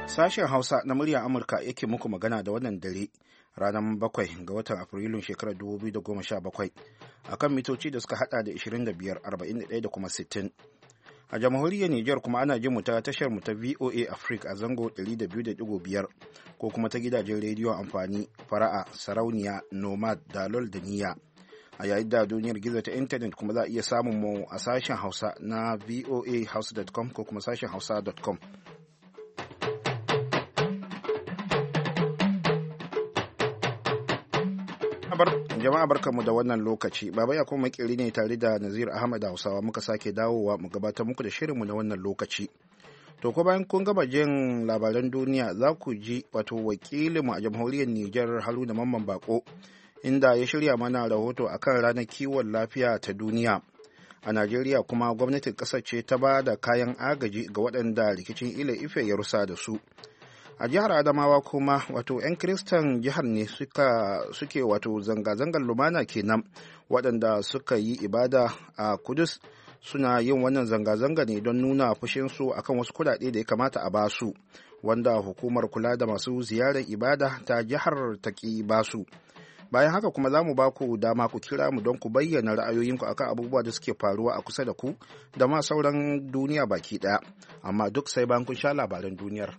Sashen Hausa na muryar Amurka yake muku magana da wannan dare ranar 7 ga watan Afrilun shekarar 2017 akan mitoci da suka hada da 25, 41 da kuma 60. A jamhuriyar Nijar kuma ana jin mu ta tashar mu ta VOA Africa a zango 200.5 ko kuma ta gidajen rediyon amfani Fara'a, Sarauniya, Nomad, Dalol da Niyya. A yayin da duniyar gizo ta intanet kuma za a iya samun mu a sashen Hausa na voahouse.com ko kuma sashen hausa.com. Jama'a barkanmu da wannan lokaci. Baba ya kuma makiri ne tare da Nazir Ahmad Hausawa muka sake dawowa mu gabatar muku da shirinmu na wannan lokaci. To ko bayan kun gama jin labaran duniya za ku ji wato wakilinmu a jamhuriyar Nijar Haruna Mamman Bako inda ya shirya mana rahoto akan ranar kiwon lafiya ta duniya. A Najeriya kuma gwamnatin ƙasar ce ta ba da kayan agaji ga waɗanda rikicin Ile Ife ya rusa da su. A jihar Adamawa kuma wato 'yan Kiristan jihar ne suke wato zanga-zangar lumana kenan waɗanda suka yi ibada a Kudus suna yin wannan zanga-zanga ne don nuna fushinsu akan wasu kuɗaɗe da ya kamata a basu wanda hukumar kula da masu ziyarar ibada ta jihar ta ki basu. Bayan haka kuma za mu ba ku dama ku kira mu don ku bayyana ra'ayoyinku akan abubuwa da suke faruwa a kusa da ku da ma sauran duniya baki ɗaya, amma duk sai bayan kun sha labaran duniyar.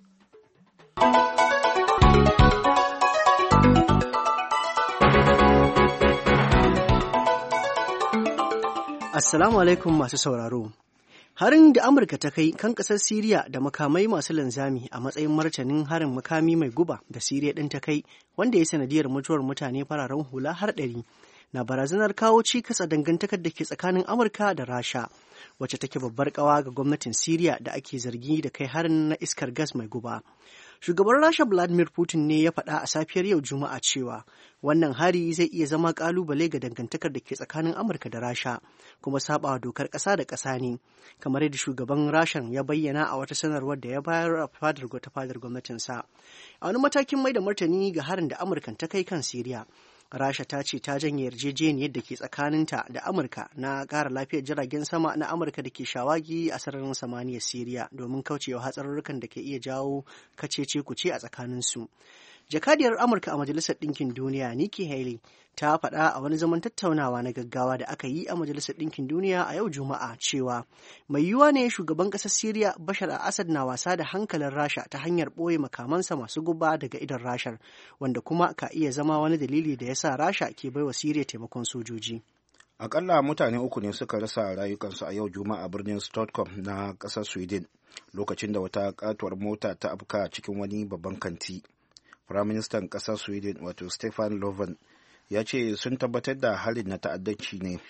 Assalamu alaikum masu sauraro. Harin da Amurka ta kai kan ƙasar Siriya da makamai masu linzami a matsayin martanin harin makami mai guba da Siriya ɗin ta kai wanda ya sanadiyar mutuwar mutane fararen hula har 100 na barazanar kawo cikas a dangantakar da ke tsakanin Amurka da Rasha, wacce take babbar ƙawa ga gwamnatin Siriya da ake zargi da kai harin na iskar gas mai guba. Shugaban Rasha Vladimir Putin ne ya faɗa a safiyar yau Juma'a cewa wannan hari zai iya zama ƙalubale ga dangantakar da ke tsakanin Amurka da Rasha, kuma saɓawa dokar ƙasa da ƙasa ne, kamar yadda shugaban Rashan ya bayyana a wata sanarwar da ya bayar a fadar gwamnatinsa. A wani matakin mai da martani ga harin da Amurkan ta kai kan Siriya, Rasha ta ce ta janye yarjejeniyar da ke tsakaninta da Amurka na ƙara lafiyar jiragen sama na Amurka da ke shawagi a sararin samaniyar Siriya domin kaucewa hatsarurrukan da ke iya jawo kace-kuce a tsakaninsu. Jakadiyar Amurka a Majalisar Ɗinkin Duniya Nikki Haley ta faɗa a wani zaman tattaunawa na gaggawa da aka yi a Majalisar Ɗinkin Duniya a yau Juma'a cewa mai yiwuwa ne shugaban ƙasar Siriya Bashar al-Assad na wasa da hankalin Rasha ta hanyar ɓoye makamansa masu guba daga idon Rashar, wanda kuma ka iya zama wani dalili da ya sa Rasha ke baiwa Siriya taimakon sojoji. Akalla mutane 3 ne suka rasa rayukansu a yau Juma'a a birnin Stockholm na ƙasar Sweden lokacin da wata katuwar mota ta afka cikin wani babban kanti. Firaministan ƙasar Sweden wato Stefan Löfven ya ce sun tabbatar da harin na ta'addanci ne.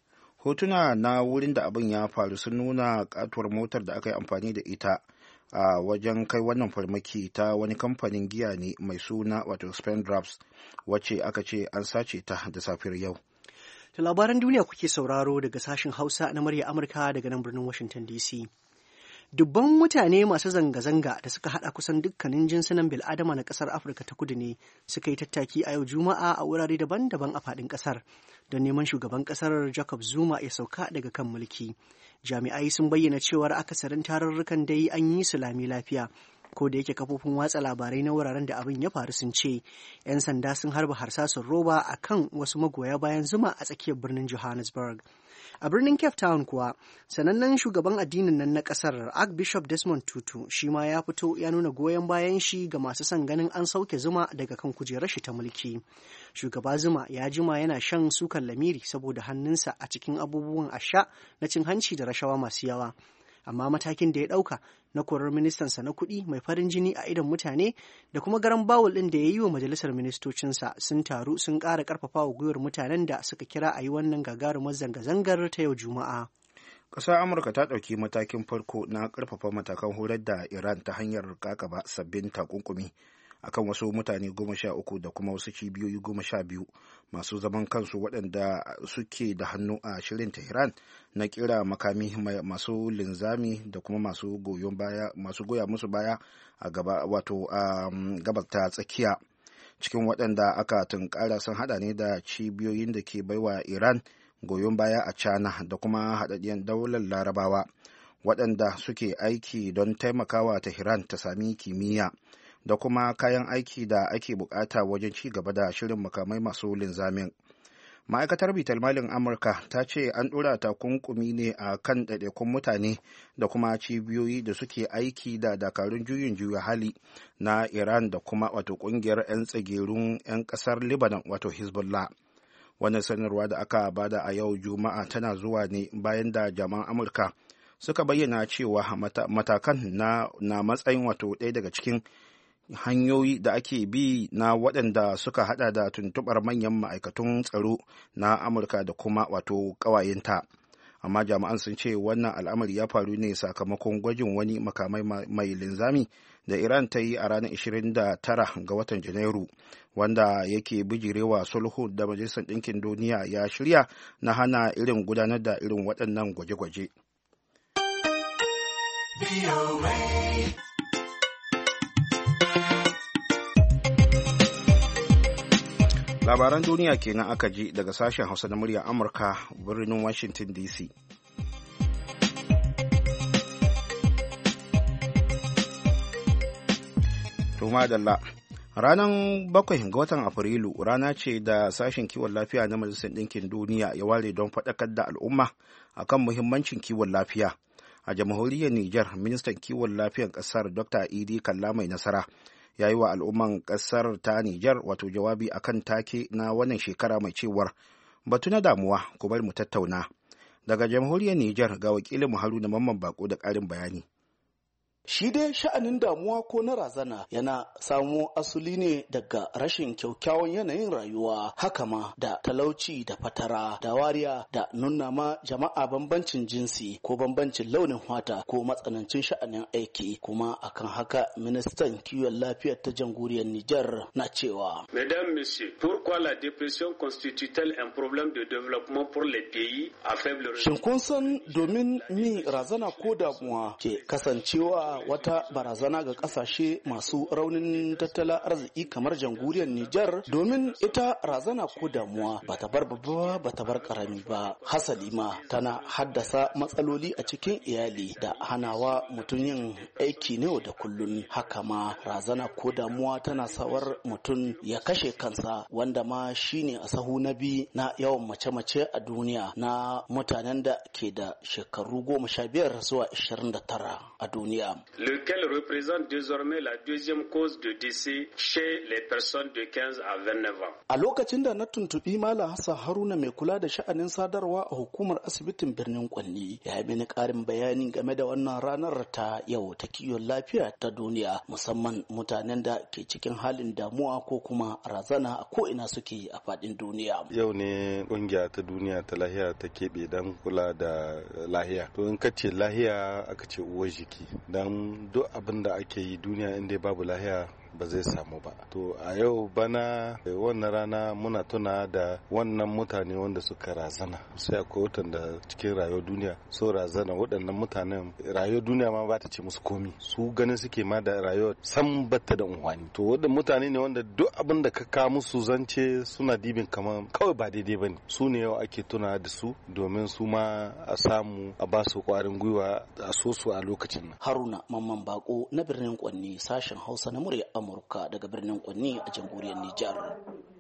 Hotuna na wurin da abin ya faru sun nuna katuwar motar da aka yi amfani da ita a wajen kai wannan farmaki ta wani kamfanin giya ne mai suna wato Spain Drafts, wacce aka ce an sace ta da safiyar yau. Da labaran duniya kuke sauraro daga sashen Hausa na murya Amurka daga nan birnin Washington DC. Dubban mutane masu zanga-zanga da suka hada kusan dukkanin jinsunan bil'adama na kasar Afirka ta Kudu ne suka yi tattaki a yau Juma'a a wurare daban-daban a faɗin kasar don neman shugaban kasar Jacob Zuma ya sauka daga kan mulki. Jami'ai sun bayyana cewar akasarin tarurrukan dai an yi su lami lafiya, ko da yake kafofin watsa labarai na wuraren da abin ya faru sun ce 'yan sanda sun harba harsasun roba a kan wasu magoya bayan Zuma a tsakiyar birnin Johannesburg. A birnin Cape Town kuwa, sanannen shugaban addinin nan na kasar Archbishop Desmond Tutu shi ma ya fito ya nuna goyon bayan shi ga masu son ganin an sauke Zuma daga kan kujerar shi ta mulki. Shugaba Zuma ya jima yana shan sukan lamiri saboda hannunsa a cikin abubuwan asha na cin hanci da rashawa masu yawa. Amma matakin da ya ɗauka na korar ministansa na kuɗi mai farin jini a idon mutane da kuma garan bawul ɗin da ya yi wa majalisar ministocinsa sun taru sun ƙara ƙarfafa wa gwiwar mutanen da suka kira a yi wannan gagarumar zanga-zangar ta yau Juma'a. Ƙasar Amurka ta ɗauki matakin farko na ƙarfafa matakan horar da Iran ta hanyar kakaba sabbin takunkumi akan wasu mutane 13 da kuma wasu cibiyoyi 12 masu zaman kansu waɗanda suke da hannu a shirin Tehran na kira makami masu linzami da kuma masu goya musu baya a gaba wato a gabar ta tsakiya. Cikin waɗanda aka tunkara sun hada ne da cibiyoyin da ke baiwa Iran goyon baya a China da kuma haɗaɗɗiyar daular Larabawa. waɗanda suke aiki don taimakawa Tehran ta sami kimiyya da kuma kayan aiki da ake bukata wajen ci gaba da shirin makamai masu linzamin. Ma'aikatar bitalmalin Amurka ta ce an ɗora takunkumi ne a kan ɗaiɗaikun mutane da kuma cibiyoyi da suke aiki da dakarun juyin juya hali na Iran da kuma wato ƙungiyar 'yan tsagerun 'yan ƙasar Lebanon wato Hezbollah. Wannan sanarwa da aka bada a yau Juma'a tana zuwa ne bayan da jami'an Amurka suka bayyana cewa matakan na matsayin wato ɗaya daga cikin hanyoyi da ake bi na waɗanda suka hada da tuntuɓar manyan ma'aikatun tsaro na Amurka da kuma wato ƙawayenta. Amma jami'an sun ce wannan al'amari ya faru ne sakamakon gwajin wani makamai mai linzami da Iran ta yi a ranar 29 ga watan Janairu, wanda yake bijirewa sulhu da Majalisar Ɗinkin Duniya ya shirya na hana irin gudanar da irin waɗannan gwaje-gwaje. Labaran duniya kenan aka ji daga sashen Hausa na muryar Amurka birnin Washington DC. Tumadalla. Ranar 7 ga watan Afrilu rana ce da sashen kiwon lafiya na Majalisar Ɗinkin Duniya ya ware don faɗakar da al'umma akan muhimmancin kiwon lafiya. A jamhuriyar Nijar, ministan kiwon lafiyar ƙasar Dr. Idi Kalla Mai Nasara ya yi wa al'umman ƙasar ta Nijar wato jawabi akan take na wannan shekara mai cewar batu na damuwa ku bari mu tattauna. Daga jamhuriyar Nijar ga wakilin Haruna Mamman Bako da ƙarin bayani. Shi dai sha'anin damuwa ko na razana yana samo asali ne daga rashin kyaukyawan yanayin rayuwa, haka ma da talauci da fatara da wariya da nuna ma jama'a bambancin jinsi ko bambancin launin fata ko matsanancin sha'anin aiki. Kuma akan haka ministan kiwon lafiyar ta jamhuriyar Nijar na cewa Mesdames, Messieurs, pourquoi la dépression constitue-t-elle un problème de développement pour les pays à faible revenu? Shin kun san domin ni razana ko damuwa ke kasancewa wata barazana ga kasashe masu raunin tattalin arziki kamar jamhuriyar Nijar? Domin ita razana ko damuwa bata bar babba bata bar karami ba, hasali ma tana haddasa matsaloli a cikin iyali da hanawa mutum yin aiki ne da kullun. Haka ma razana ko damuwa tana sawar mutum ya kashe kansa, wanda ma shine a sahu na biyu na yawan mace-mace a duniya na mutanen da ke da shekaru 15 zuwa 29 a duniya. Lequel représente désormais la deuxième cause de décès chez les personnes de 15 à 29 ans. A lokacin da na tuntubi Malam Hassan Haruna mai kula da sha'anin sadarwa a hukumar asibitin birnin Kwanni, ya yi mini ƙarin bayani game da wannan ranar ta yau ta kiwon lafiya ta duniya, musamman mutanen da ke cikin halin damuwa ko kuma razana a ko'ina suke a faɗin duniya. Yau ne ƙungiya ta duniya ta lahiya ta keɓe don kula da lahiya. To in ka ce lahiya aka ce uwar jiki, don duk abin da ake yi duniya inda babu lahiya ba zai samu ba. To a yau bana wannan rana muna tuna da wannan mutane wanda suka razana, sai akwai wanda cikin rayuwar duniya so razana. Waɗannan mutanen rayuwar duniya ma ba ta ce musu komi, su ganin suke ma da rayuwar san batta da unhwani. To waɗannan mutane ne wanda duk abin da ka ka musu zance suna dibin kamar kawai ba daidai bane. Su ne yau ake tuna da su domin su ma a samu a ba su ƙwarin gwiwa a so su a lokacin nan. Haruna Mamman Bako na birnin Kwanni, sashen Hausa na murya Amurka daga birnin Kwanni a jamhuriyar Nijar.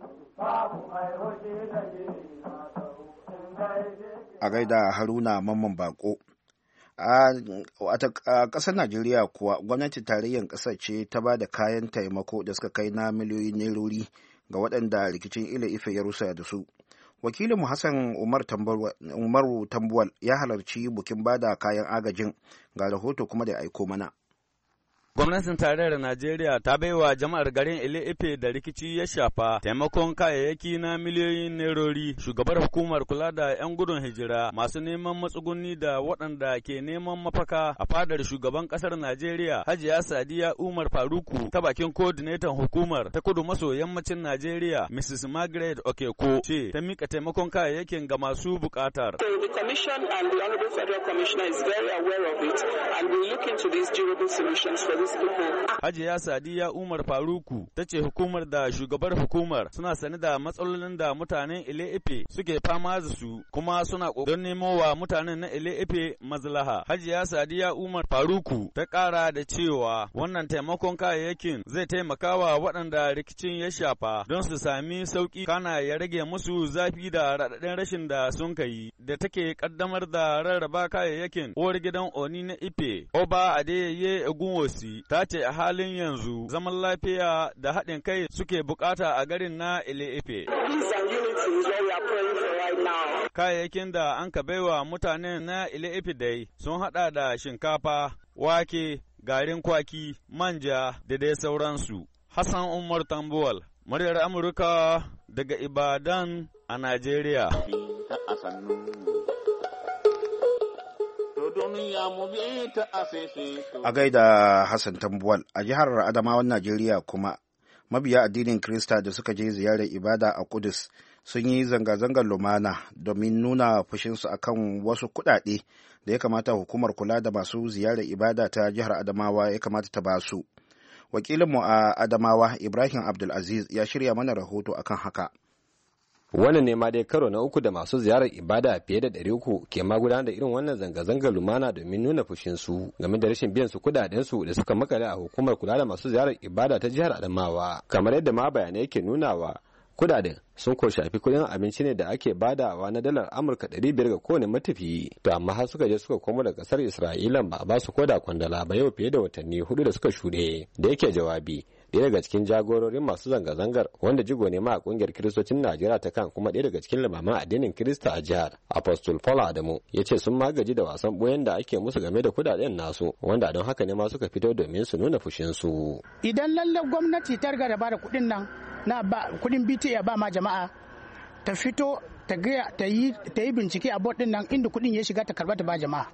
A gaida Haruna Mamman Bako. A ƙasar Najeriya kuwa gwamnatin tarayyar ƙasar ce ta ba da kayan taimako da suka kai na miliyoyin nerori ga waɗanda rikicin Ile-Ife ya rusa da su. Wakilinmu Hassan Umaru Tambuwal ya halarci bukin bada kayan agajin, ga rahoto kuma da aiko mana. Gwamnatin tarayyar Najeriya ta baiwa jama'ar garin Ile-Ife da rikici ya shafa taimakon kayayyaki na miliyoyin nerori. Shugabar hukumar kula da 'yan gudun hijira masu neman matsuguni da waɗanda ke neman mafaka a fadar shugaban ƙasar Najeriya, Hajiya Sadiya Umar Faruku, ta bakin coordinator hukumar ta kudu maso yammacin Najeriya, Mrs. Margaret Okeko, ce ta mika taimakon kayayyakin ga masu buƙatar. So the Commission and the Honorable Federal Commissioner is very aware of it, and we look into these durable solutions for Hajiya Sadiya Umar Faruku ta ce hukumar da shugabar hukumar suna sane da matsalolin da mutanen Ile-Ife suke fama da su kuma suna ƙoƙarin nemo wa mutanen na Ile-Ife maslaha. Hajiya Sadiya Umar Faruku ta ƙara da cewa wannan taimakon kayayyakin zai taimaka wa waɗanda rikicin ya shafa don su sami sauƙi kana ya rage musu zafi da raɗaɗin rashin da sun kai da take ƙaddamar da rarraba kayayyakin. Uwar gidan Oni na Ife, Oba Adeyeye Egunwosi, ta ce a halin yanzu zaman lafiya da haɗin kai suke bukata a garin na Ile-Ife. Kayayyakin da an ka baiwa mutanen na Ile-Ife dai sun haɗa da shinkafa, wake, garin kwaki, manja da dai sauransu. Hassan Umar Tambuwal, muryar Amurka daga Ibadan a Najeriya. A gaida Hassan Tambuwal, a jihar Adamawan Najeriya kuma mabiya addinin Kirista da suka je ziyarar ibada a Kudus sun yi zanga-zangar lumana domin nuna fushinsu akan wasu kuɗaɗe da ya kamata hukumar kula da masu ziyarar ibada ta jihar Adamawa ya kamata ta basu. Wakilinmu a Adamawa Ibrahim Abdulaziz ya shirya mana rahoto akan haka. Wannan ne ma dai karo na uku da masu ziyarar ibada fiye da 300 ke ma gudanar da irin wannan zanga-zangar lumana domin nuna fushinsu game da rashin biyan su kudadensu da suka makale a hukumar kula da masu ziyarar ibada ta jihar Adamawa. Kamar yadda ma bayanai yake nunawa, kudaden sun ko shafi kudin abinci ne da ake badawa na dalar Amurka 500 ga kowane matafiyi. To amma har suka je suka komo da kasar Isra'ila ba a ba su koda kwandala ba yau fiye da watanni 4 da suka shuɗe. Da yake jawabi, ɗaya daga cikin jagororin masu zanga-zangar wanda jigo ne ma a kungiyar kiristocin Najeriya ta kan kuma ɗaya daga cikin limaman addinin Kirista a jihar, Apostle Paul Adamu, ya ce sun magaji da wasan boyen da ake musu game da kudaden nasu, wanda don haka ne ma suka fito domin su nuna fushinsu. Idan lalle gwamnati ta riga da bada kuɗin nan na ba kuɗin BTA ba ma jama'a, ta fito ta yi bincike a board din nan inda kuɗin ya shiga ta karba ta ba jama'a.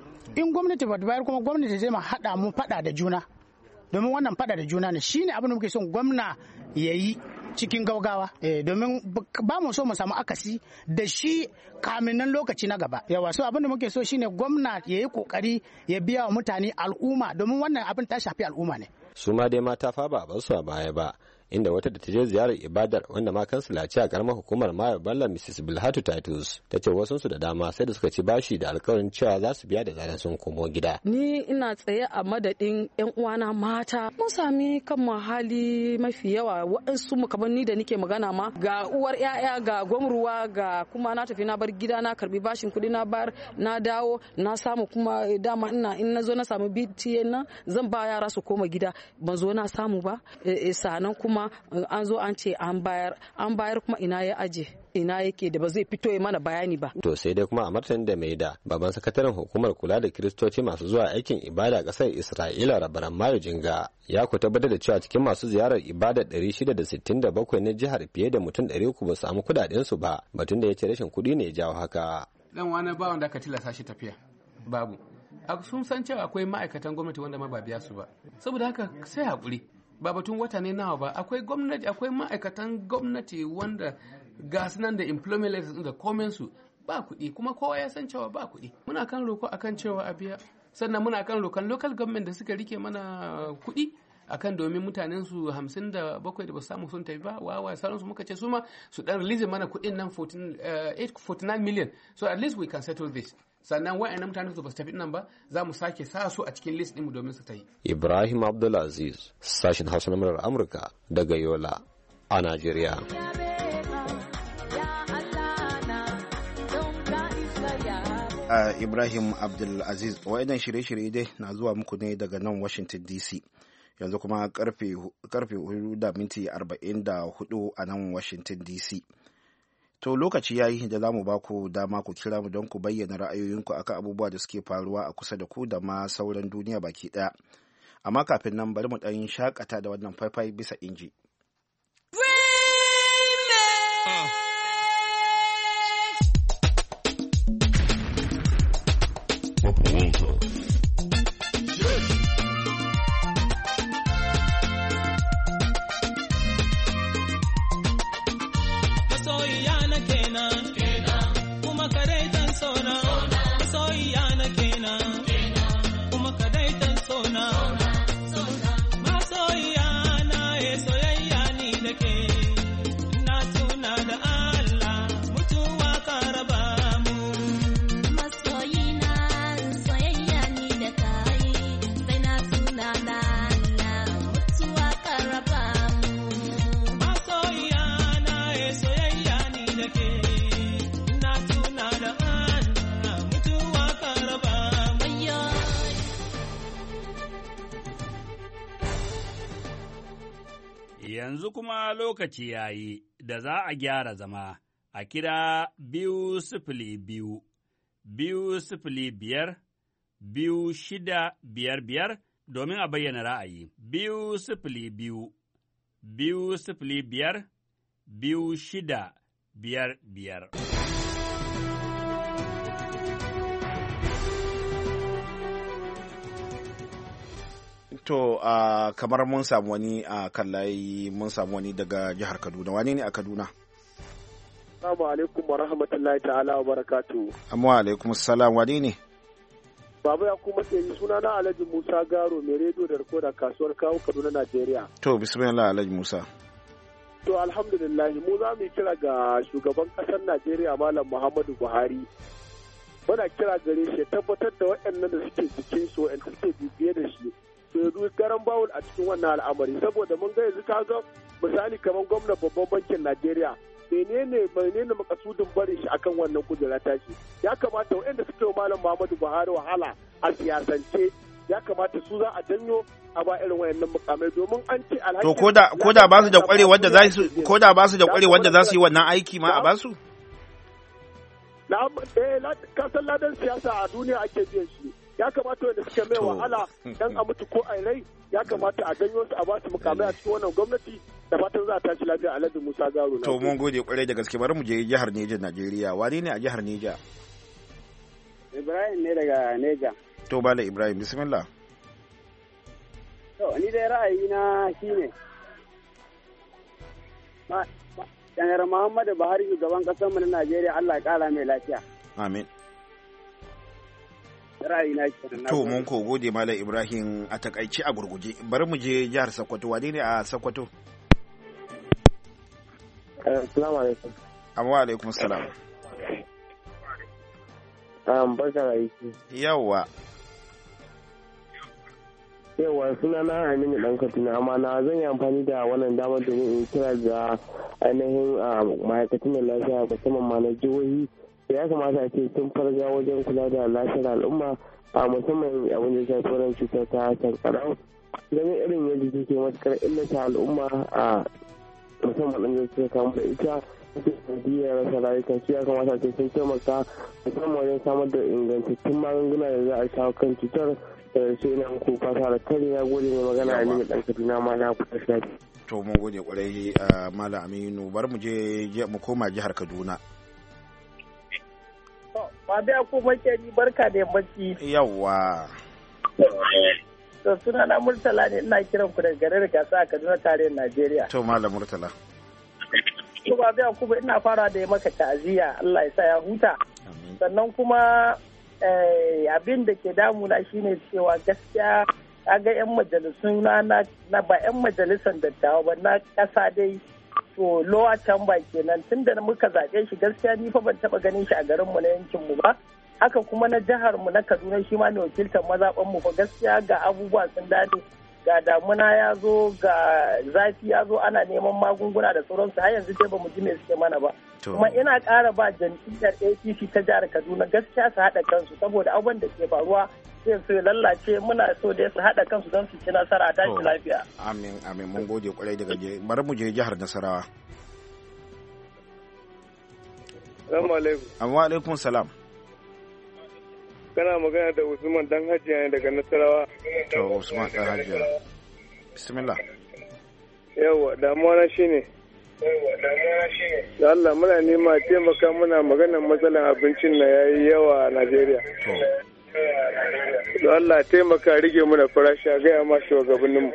In gwamnati ba ta bayar kuma gwamnati zai ma haɗa mu faɗa da juna. Domin wannan fada da juna ne shine abin da muke son gwamna ya yi cikin gaugawa domin ba mu so mu samu akasi da shi kamin nan lokaci na gaba yawa so abin da muke so shine gwamna ya yi kokari ya biya wa mutane al'umma domin wannan abin ta shafi al'umma ne. Su ma dai mata fa ba a su a baya ba, inda wata da ta je ziyarar ibadar wanda ma kansila ce a karamar hukumar Mayo Bello Mrs. Bilhatu Titus ta ce wasunsu da dama sai da suka ci bashi da alkawarin cewa za su biya da zaran sun komo gida. Ni ina tsaye a madadin yan uwana mata, mun sami kan hali mafi yawa waɗansu mu kamar ni da nike magana ma ga uwar yaya ga gwamruwa ga kuma na tafi na bar gida na karbi bashin kuɗi na bar na dawo na samu kuma dama in na zo na samu BTA na zan ba yara su koma gida ban zo na samu ba sanan kuma an zo an ce an bayar kuma ina ya aje ina yake da ba zai fito ya mana bayani ba. To sai dai kuma a martanin da mai da babban sakataren hukumar kula da kiristoci masu zuwa aikin ibada a ƙasar Isra'ila Rabaran Mayo Jinga ya ku tabbatar da cewa cikin masu ziyarar ibada 667 na jihar fiye da mutum 300 ba su samu kudaden su ba, batun da ya ce rashin kuɗi ne ya jawo haka. Dan wani ba wanda aka tilasta shi tafiya babu. Sun san cewa akwai ma'aikatan gwamnati wanda ma ba biya su ba. Saboda haka sai haƙuri. Ba batun wata ne nawa ba, akwai ma'aikatan gwamnati wanda ga nan da employment license da komen su ba kuɗi, kuma kowa ya san cewa ba kuɗi. Muna kan roko akan cewa a biya, sannan muna kan rokan local government da suka rike mana kuɗi akan domin mutanen su 57 da ba su samu sun tafi ba wawa sauransu muka ce su ma su dan release mana kuɗin nan 49 million, so at least we can settle this. Sannan wa'annan mutanen su ba su tafi nan ba za mu sake sa su a cikin list ɗinmu domin su ta yi. Ibrahim Abdulaziz, sashen Hausa na murar Amurka daga Yola a Najeriya. Ibrahim Abdulaziz, wa'annan shirye-shirye dai na zuwa muku ne daga nan Washington DC. Yanzu kuma karfe 4:44 a nan Washington DC. To lokaci yayi da za mu ba ku dama ku kira mu don ku bayyana ra'ayoyinku akan abubuwa da suke faruwa a kusa da ku da ma sauran duniya baki ɗaya. Amma kafin nan bari mu ɗan shakata da wannan faifai bisa inji. So kuma lokaci ya yi da za a gyara zama a kira 202, 205, 2655 domin a bayyana ra'ayi. 202, 205, 2655. To, kamar mun samu wani a kan layi, mun samu wani daga jihar Kaduna. Wani ne a Kaduna? Assalamu alaikum wa rahmatullahi ta'ala wa barakatu. Amma alaikum salam, wani ne? Baba ya kuma sai suna na Alhaji Musa Garo mai rediyo da rikoda kasuwar kawo Kaduna, Najeriya. To, bismillah Alhaji Musa. To, alhamdulillah mu za mu kira ga shugaban ƙasar Najeriya Malam Muhammadu Buhari. Muna kira gare shi tabbatar da waɗannan da suke cikin su waɗanda suke bibiye da shi. To, garan bawul a cikin wannan al'amari saboda mun ga yanzu ka ga misali kamar gwamnan babban bankin Najeriya. menene makasudin barin shi akan wannan kujera tashi ya kamata waɗanda suke wa Malam Muhammadu Buhari wahala a siyasance ya kamata su za a janyo a ba irin wayannan mukamai domin an ce alhaji to koda ba su da kware wanda za su yi wannan aiki ma a ba su ka san ladan siyasa a duniya ake biyan shi ya kamata wanda suke mai wahala dan a mutu ko a rai ya kamata a janyo su a ba su mukamai a cikin wannan gwamnati da fatan za a tashi lafiya. Alhaji Musa Garo. To mun gode kwarai da gaske, bari mu je jihar Neja, Najeriya. Wani ne a jihar Neja? Ibrahim ne daga Neja. To bala Ibrahim, bismillah. To ni dai ra'ayina shine Janar Muhammadu Buhari shugaban kasar mu na Najeriya, Allah ya kara mai lafiya. Amin. Ra'ayina kenan. To mun ko gode Malam Ibrahim, a takaici a gurguje. Bari mu je jihar Sokoto. Wani ne a Sokoto? Assalamu alaikum. Amma alaikum salam. Barka da aiki. Yawwa. Suna na Aminu ɗan Kaduna, amma na zan yi amfani da wannan damar domin in kira da ainihin ma'aikatan lafiya musamman ma na jihohi da ya kamata a ce sun farga wajen kula da lafiyar al'umma a musamman abin da ya shafi wannan cutar ta sankarau. Ganin irin yadda take matuƙar illata al'umma a musamman ɗan da suka kamu da ita sanadiyar rasa rayuka su ya kamata ce sun taimaka musamman wajen samar da ingantattun magunguna da za a shawo kan cutar da sai ina muku fata da kare ya gode mai magana a nemi ɗan Kaduna ma na kusa shafi. To mun gode kwarai Malam Aminu, bari mu je mu koma jihar Kaduna. Ba da ko makeri barka da yammaci. Yawwa. To suna na Murtala ne, ina kiran ku daga garin Gasa a Kaduna tarayyar Najeriya. To Malam Murtala. To ba da kuma ina fara da maka ta'aziyya, Allah ya sa ya huta. Sannan kuma abin da ke damuna shine cewa gaskiya ga 'yan majalisun na ba 'yan majalisan dattawa ba na kasa dai to lowa can ba kenan tunda muka zaɓe shi gaskiya ni fa ban taɓa ganin shi a garinmu na yankinmu ba. Haka kuma na jihar mu na Kaduna shi ma ne wakiltar mazaɓan mu fa gaskiya ga abubuwa sun dade, ga damuna ya zo, ga zafi ya zo, ana neman magunguna da sauransu har yanzu dai bamu ji me suke mana ba. Kuma ina ƙara ba jam'iyyar APC ta jihar Kaduna gaskiya su haɗa kansu saboda abubuwan da ke faruwa sai su lallace, muna so dai su haɗa kansu don su ci nasara a tashi lafiya. Amin amin, mun gode kwarai daga bari mu je jihar Nasarawa. Assalamu alaikum. Amma alaikum salam. Kana magana da Usman dan Hajiya ne daga Nasarawa. To Usman dan Hajiya. Bismillah. Yawa, damuwa na shine. Da Allah muna nema taimaka muna maganar matsalar abincin na yayi yawa a Najeriya. Da Allah taimaka rige muna farashi a gaya ma shugabanninmu.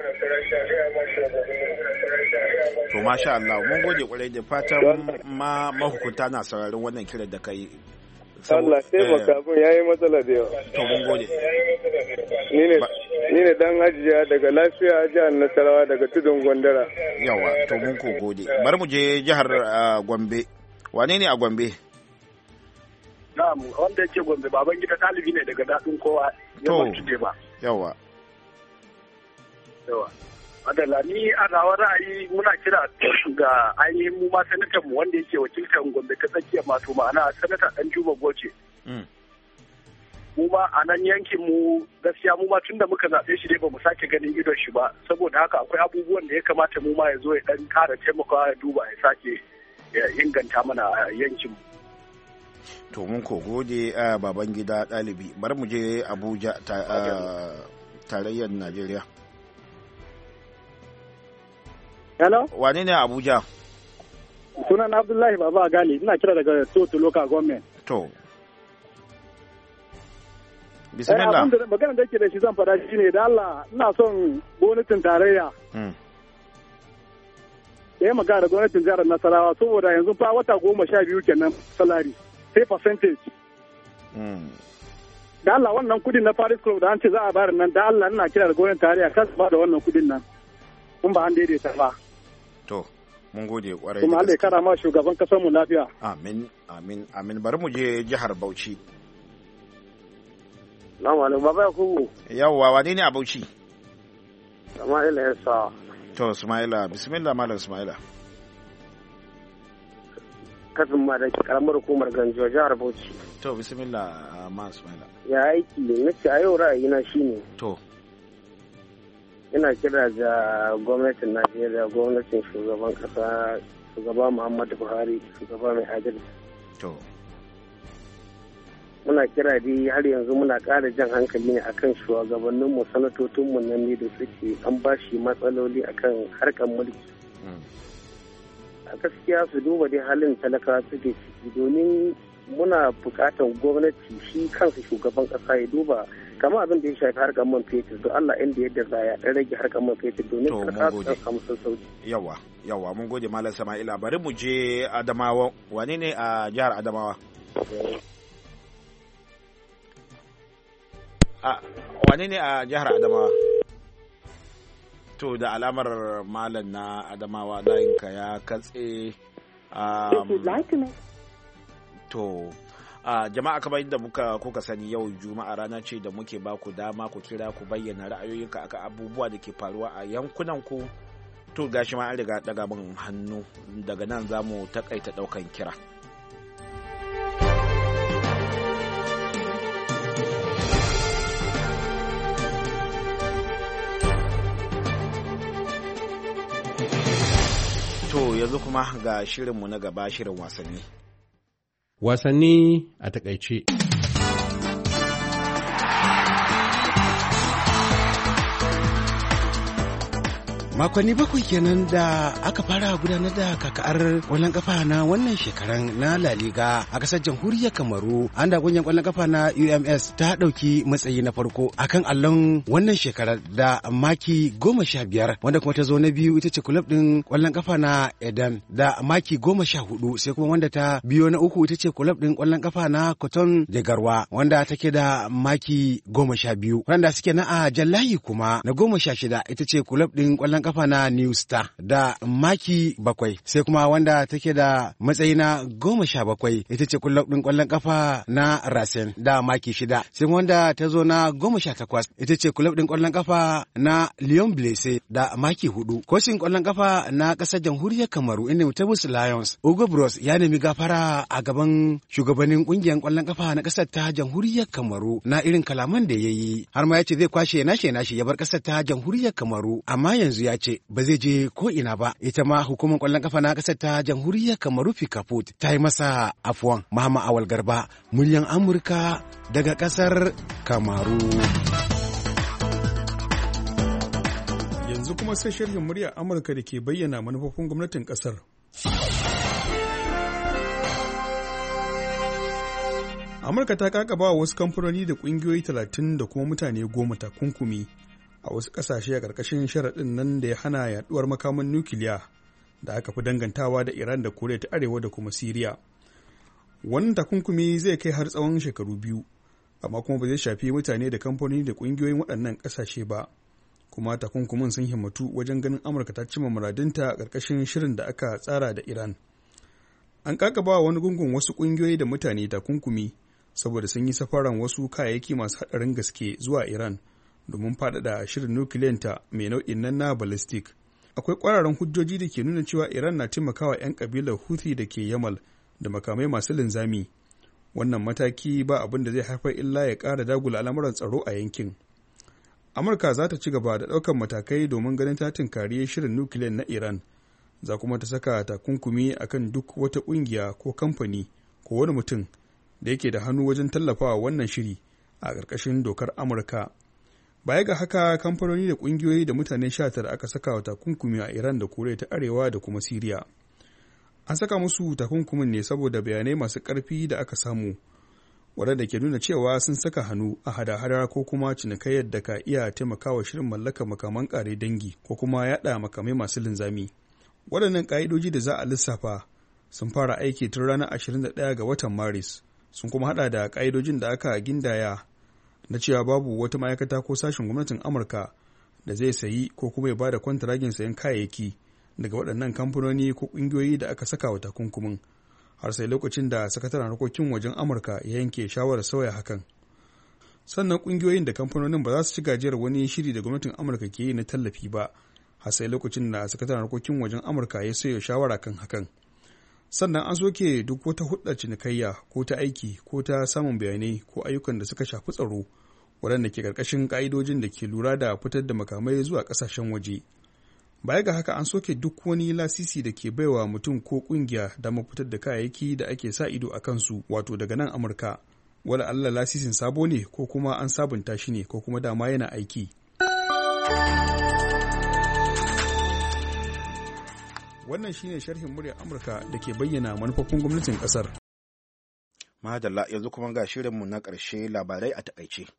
To masha Allah, mun gode kwarai da fatan mahukunta na sauraron wannan kiran da kai. Allah taimaka abin yayi matsala da yawa. To mun gode. Ni ne dan Hajiya daga lafiya jihar Nasarawa daga tudun Gondara. Yawa, to mun ko gode. Bari mu je jihar Gombe. Wane ne a Gombe? Na'am, wanda yake Gombe baban gida ɗalibi ne daga daɗin kowa. To, yawa. Yawa. Adala ni a nawa ra'ayi muna kira ga ainihin mu ma sanatan mu wanda yake wakiltar Gombe ta tsakiyar mato ma'ana sanata Dan Juma Goce. Mu kuma a nan yankin mu gaskiya mu ma tunda muka zaɓe shi dai ba mu sake ganin idon shi ba, saboda haka akwai abubuwan da ya kamata mu ma ya zo ya dan ƙara taimakawa ya duba ya sake ya inganta mana yankin mu. To mun ko gode a baban gida ɗalibi, bari mu je Abuja tarayyar Najeriya. Hello? Wane ne Abuja? Sunan Abdullahi Baba Gali, ina kira daga Toto Local Government. To. Bismillah. Magana da ke da shi zan fada shi ne da Allah ina son gwamnatin tarayya. Ya magana da gwamnatin jihar Nasarawa saboda yanzu fa wata 12 kenan salari sai percentage. Da Allah wannan kudin na Paris Club da an ce za a bayar nan da Allah ina kira da gwamnatin tarayya kar su ba da wannan kudin nan. Kun ba an daidaita ba. To. Mun gode kwarai. Kuma Allah ya kara ma shugaban kasar mu lafiya. Amin, amin, amin. Bari mu je jihar Bauchi. Salamu alaikum, Baba Yakubu. Yawwa, wane ne a Bauchi? Ismaila ya sa. To, Ismaila, bismillah Malam Ismaila. Kasin ma da karamar hukumar Ganjo, jihar Bauchi. To, bismillah ma Ismaila. Ya aiki, nace a yau ra'ayina shine. To. Ina kira ga gwamnatin Najeriya, gwamnatin shugaban kasa, shugaba Muhammadu Buhari, shugaba mai adalci. To. Muna kira dai har yanzu muna ƙara jan hankali ne akan shugabanninmu, sanatocinmu nan ne da suke an bashi matsaloli akan harkar mulki. A gaskiya su duba dai halin talakawa suke ciki domin muna buƙatar gwamnati shi kansa shugaban ƙasa ya duba kama abin da ya shafi harkar man fetur don Allah inda yadda za ya ɗan rage harkar man fetur domin ƙasa su samu sassauci. Yawa mun gode Malam Sama'ila, bari mu je Adamawa. Wane ne a jihar Adamawa? Wane ne a jihar Adamawa? To da alamar malam na Adamawa layinka ya katse. To jama'a kamar yadda kuka sani yau Juma'a rana ce da muke ba ku dama ku kira ku bayyana ra'ayoyinka akan abubuwa da ke faruwa a yankunan ku. To gashi ma an riga daga min hannu, daga nan za mu takaita daukan kira. To yanzu kuma ga shirinmu na gaba, shirin wasanni. Wasanni a takaice. Makonni bakwai kenan da aka fara gudanar da kakar kwallon kafa na wannan shekaran na La Liga a kasar jamhuriyar Kamaru. An da kungiyar kwallon kafa na UMS ta dauki matsayi na farko akan allon wannan shekarar da maki 15, wanda kuma ta zo na biyu ita ce kulab din kwallon kafa na Edan da maki 14, sai kuma wanda ta biyo na uku ita ce kulab din kwallon kafa na Cotton de Garwa wanda take da maki 12. Wanda suke na a Jallayi kuma na 16 ita ce kulab din kwallon kafa na New Star da maki 7, sai kuma wanda take da matsayi na 17 ita ce kulab din kwallon kafa na Racing da maki 6, sai wanda ta zo na 18 ita ce kulab din kwallon kafa na Lyon Blaise da maki 4. Kocin kwallon kafa na kasar jamhuriyar Kamaru Indomitable Lions Ugo Bros ya nemi gafara a gaban shugabannin kungiyar kwallon kafa na kasar ta jamhuriyar Kamaru na irin kalaman da ya yi, har ma ya ce zai kwashe nashi ya bar kasar ta jamhuriyar Kamaru, amma yanzu ya ce ba zai je ko ina ba. Ita ma hukumar kwallon kafa na kasar ta jamhuriyar Kamaru Fikafut ta yi masa afuwan. Muhammad Awal Garba, muryan Amurka daga kasar Kamaru. Yanzu kuma sai sharhin muryar Amurka da ke bayyana manufofin gwamnatin kasar. Amurka ta kakaba wasu kamfanoni da kungiyoyi 30 da kuma mutane 10 takunkumi a wasu ƙasashe a ƙarƙashin sharaɗin nan da ya hana yaɗuwar makaman nukiliya da aka fi dangantawa da Iran da Koriya ta Arewa da kuma Siriya. Wannan takunkumi zai kai har tsawon shekaru 2, amma kuma ba zai shafi mutane da kamfanoni da ƙungiyoyin waɗannan ƙasashe ba. Kuma takunkumin sun himmatu wajen ganin Amurka ta cimma muradinta a ƙarƙashin shirin da aka tsara da Iran. An ƙaƙaba wani gungun wasu ƙungiyoyi da mutane takunkumi saboda sun yi safaran wasu kayayyaki masu haɗarin gaske zuwa Iran domin faɗaɗa shirin nukiliyanta mai nau'in nan na ballistic. Akwai ƙwararren hujjoji da ke nuna cewa Iran na taimakawa 'yan ƙabilar Houthi da ke Yamal da makamai masu linzami, wannan mataki ba abin da zai haifar illa ya ƙara dagula al'amuran tsaro a yankin. Amurka za ta ci gaba da ɗaukar matakai domin ganin ta tinkari shirin nukiliyan na Iran, za kuma ta saka takunkumi akan duk wata ƙungiya ko kamfani ko wani mutum da yake da hannu wajen tallafawa wannan shiri a ƙarƙashin dokar Amurka. Baya ga haka, kamfanoni da ƙungiyoyi da mutane 19 aka saka wa takunkumi a Iran da Koriya ta Arewa da kuma Siriya. An saka musu takunkumin ne saboda bayanai masu ƙarfi da aka samu, waɗanda ke nuna cewa sun saka hannu a hada-hada ko kuma cinikayyar da ka iya taimakawa shirin mallakar makaman ƙare dangi ko kuma yaɗa makamai masu linzami. Waɗannan ƙa'idoji da za a lissafa sun fara aiki tun ranar 21 ga watan Maris, sun kuma haɗa da ƙa'idojin da aka gindaya na cewa babu wata ma'aikata ko sashen gwamnatin Amurka da zai sayi ko kuma ya ba da kwantiragin sayan kayayyaki daga waɗannan kamfanoni ko ƙungiyoyi da aka saka wa takunkumin, har sai lokacin da sakataren harkokin wajen Amurka ya yanke shawarar sauya hakan. Sannan ƙungiyoyin da kamfanonin ba za su ci gajiyar wani shiri da gwamnatin Amurka ke yi na tallafi ba, har sai lokacin da sakataren harkokin wajen Amurka ya sauya shawara kan hakan. Sannan an soke duk wata hulɗar cinikayya ko ta aiki ko ta samun bayanai ko ayyukan da suka shafi tsaro waɗanda ke ƙarƙashin ƙa'idojin da ke lura da fitar da makamai zuwa ƙasashen waje. Baya ga haka, an soke duk wani lasisi da ke baiwa mutum ko ƙungiya damar fitar da kayayyaki da ake sa ido a kansu, wato daga nan Amurka, wala Allah lasisin sabo ne ko kuma an sabunta shi ne ko kuma dama yana aiki. Wannan shine sharhin muryar Amurka da ke bayyana manufofin gwamnatin ƙasar. Madalla, yanzu kuma ga shirinmu na ƙarshe, labarai a taƙaice.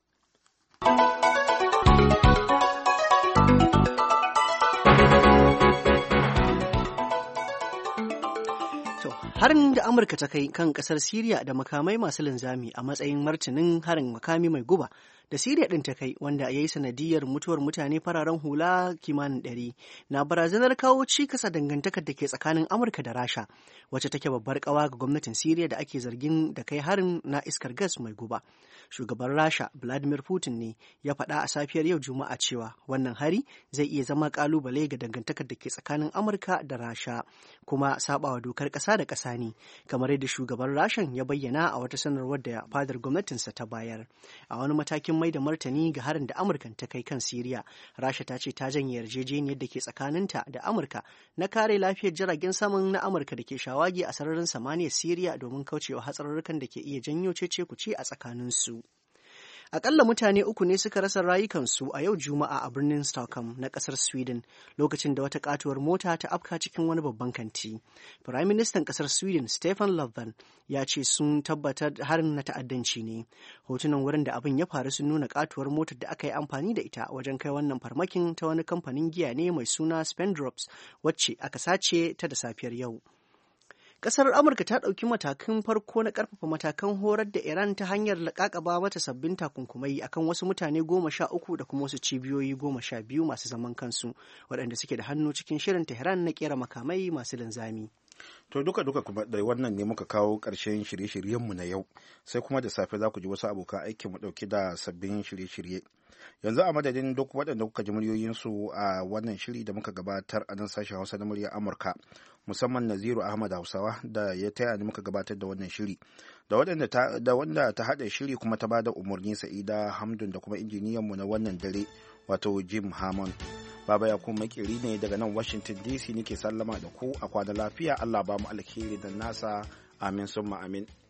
Harin da Amurka ta kai kan kasar Siriya da makamai masu linzami a matsayin martinin harin makami mai guba da Siriya ɗin ta kai, wanda ya yi sanadiyar mutuwar mutane fararen hula kimanin 100, na barazanar kawo cikas a dangantakar da ke tsakanin Amurka da Rasha, wacce take babbar kawa ga gwamnatin Siriya da ake zargin da kai harin na iskar gas mai guba. Shugaban Rasha Vladimir Putin ne ya faɗa a safiyar yau Juma'a cewa wannan hari zai iya zama kalubale ga dangantakar da ke tsakanin Amurka da Rasha, kuma sabawa dokar ƙasa da ƙasa ne, kamar yadda shugaban Rashan ya bayyana a wata sanarwar da fadar gwamnatinsa ta bayar. A wani matakin mai da martani ga harin da Amurka ta kai kan Siriya, Rasha ta ce ta janye yarjejeniyar da ke tsakaninta da Amurka na kare lafiyar jiragen saman na Amurka da ke shawagi a sararin samaniyar Siriya domin kaucewa hatsarurrukan da ke iya janyo cece-kuce a tsakaninsu. Akalla mutane 3 ne suka rasa rayukansu a yau Juma'a a birnin Stockholm na kasar Sweden lokacin da wata katuwar mota ta afka cikin wani babban kanti. Firaministan kasar Sweden Stefan Löfven ya ce sun tabbatar harin na ta'addanci ne. Hotunan wurin da abin ya faru sun nuna katuwar motar da aka yi amfani da ita wajen kai wannan farmakin ta wani kamfanin giya ne mai suna Spendrups, wacce aka sace ta da safiyar yau. Ƙasar Amurka ta ɗauki matakan farko na ƙarfafa matakan horar da Iran ta hanyar laƙaƙaba mata sabbin takunkumai akan wasu mutane 13 da kuma wasu cibiyoyi 12 masu zaman kansu waɗanda suke da hannu cikin shirin Tehran na ƙera makamai masu linzami. To duka kuma da wannan ne muka kawo ƙarshen shirye-shiryenmu na yau, sai kuma da safe za ku ji wasu abokan aikinmu ɗauki da sabbin shirye-shirye. Yanzu a madadin duk waɗanda kuka ji muryoyinsu a wannan shiri da muka gabatar a nan sashen Hausa na muryar Amurka, musamman Naziru Ahmad Hausawa da ya taya ni muka gabatar da wannan shiri, da wanda ta haɗa shiri kuma ta bada umarni Sa'ida Hamdun da kuma injiniyanmu na wannan dare wato Jim Hammond. Baba ya kuma makiri ne daga nan Washington DC nake sallama da ku a kwana lafiya. Allah ba mu alheri da nasa, amin summa amin.